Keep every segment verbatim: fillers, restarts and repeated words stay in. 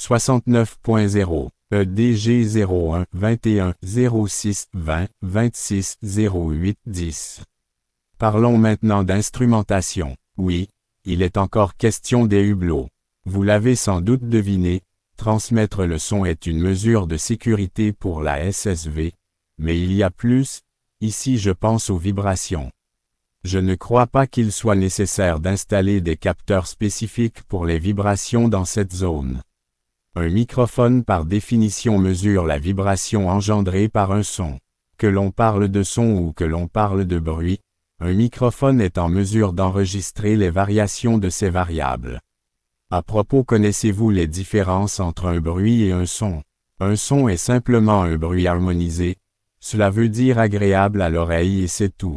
soixante-neuf point zéro, E D G zéro un, vingt et un, zéro six, vingt, vingt-six, zéro huit, dix. Parlons maintenant d'instrumentation. Oui, il est encore question des hublots. Vous l'avez sans doute deviné, transmettre le son est une mesure de sécurité pour la S S V, mais il y a plus, ici je pense aux vibrations. Je ne crois pas qu'il soit nécessaire d'installer des capteurs spécifiques pour les vibrations dans cette zone. Un microphone par définition mesure la vibration engendrée par un son. Que l'on parle de son ou que l'on parle de bruit, un microphone est en mesure d'enregistrer les variations de ces variables. À propos, connaissez-vous les différences entre un bruit et un son? Un son est simplement un bruit harmonisé, cela veut dire agréable à l'oreille et c'est tout.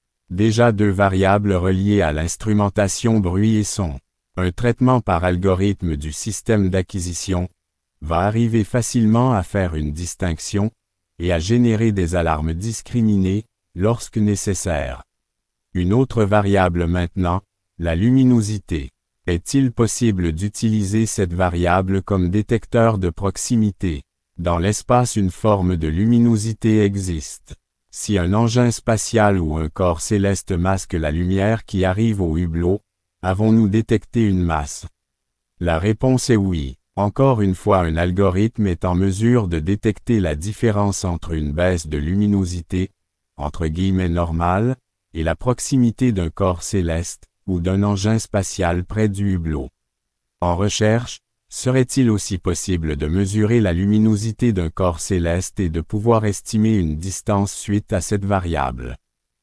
Déjà deux variables reliées à l'instrumentation bruit et son. Un traitement par algorithme du système d'acquisition va arriver facilement à faire une distinction et à générer des alarmes discriminées lorsque nécessaire. Une autre variable maintenant, la luminosité. Est-il possible d'utiliser cette variable comme détecteur de proximité? Dans l'espace, une forme de luminosité existe. Si un engin spatial ou un corps céleste masque la lumière qui arrive au hublot, avons-nous détecté une masse? La réponse est oui. Encore une fois, un algorithme est en mesure de détecter la différence entre une baisse de luminosité, entre guillemets normale, et la proximité d'un corps céleste, ou d'un engin spatial près du hublot. En recherche, serait-il aussi possible de mesurer la luminosité d'un corps céleste et de pouvoir estimer une distance suite à cette variable?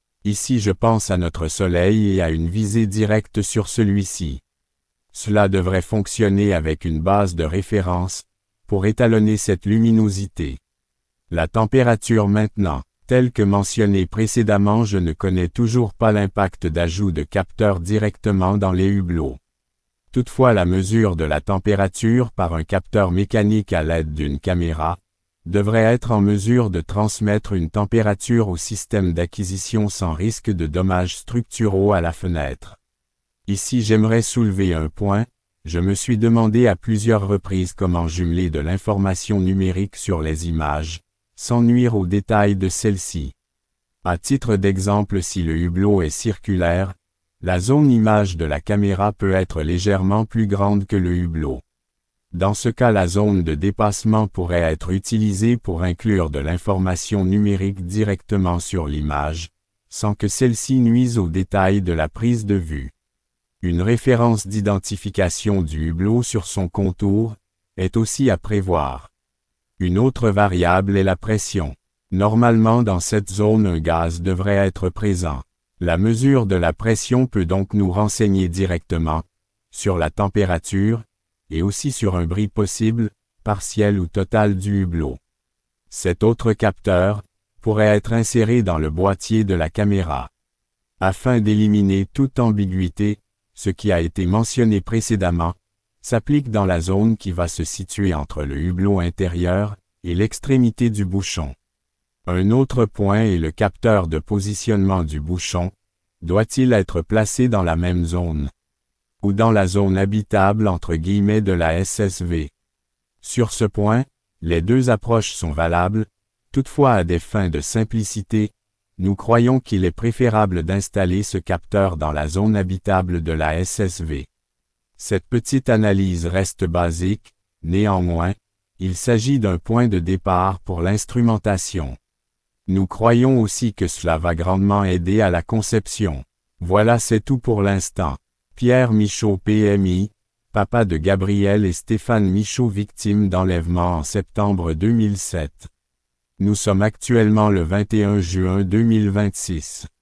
Ici je pense à notre Soleil et à une visée directe sur celui-ci. Cela devrait fonctionner avec une base de référence, pour étalonner cette luminosité. La température maintenant. Tel que mentionné précédemment, je ne connais toujours pas l'impact d'ajout de capteurs directement dans les hublots. Toutefois, la mesure de la température par un capteur mécanique à l'aide d'une caméra devrait être en mesure de transmettre une température au système d'acquisition sans risque de dommages structuraux à la fenêtre. Ici, j'aimerais soulever un point. Je me suis demandé à plusieurs reprises comment jumeler de l'information numérique sur les images, sans nuire aux détails de celle-ci. À titre d'exemple, si le hublot est circulaire, la zone image de la caméra peut être légèrement plus grande que le hublot. Dans ce cas, la zone de dépassement pourrait être utilisée pour inclure de l'information numérique directement sur l'image, sans que celle-ci nuise aux détails de la prise de vue. Une référence d'identification du hublot sur son contour est aussi à prévoir. Une autre variable est la pression. Normalement, dans cette zone, un gaz devrait être présent. La mesure de la pression peut donc nous renseigner directement sur la température et aussi sur un bris possible, partiel ou total du hublot. Cet autre capteur pourrait être inséré dans le boîtier de la caméra. Afin d'éliminer toute ambiguïté, ce qui a été mentionné précédemment s'applique dans la zone qui va se situer entre le hublot intérieur et l'extrémité du bouchon. Un autre point est le capteur de positionnement du bouchon. Doit-il être placé dans la même zone? Ou dans la zone habitable entre guillemets de la S S V? Sur ce point, les deux approches sont valables. Toutefois, à des fins de simplicité, nous croyons qu'il est préférable d'installer ce capteur dans la zone habitable de la S S V. Cette petite analyse reste basique, néanmoins, il s'agit d'un point de départ pour l'instrumentation. Nous croyons aussi que cela va grandement aider à la conception. Voilà, c'est tout pour l'instant. Pierre Michaud P M I, papa de Gabriel et Stéphane Michaud, victimes d'enlèvement en septembre deux mille sept. Nous sommes actuellement le vingt et un juin deux mille vingt-six.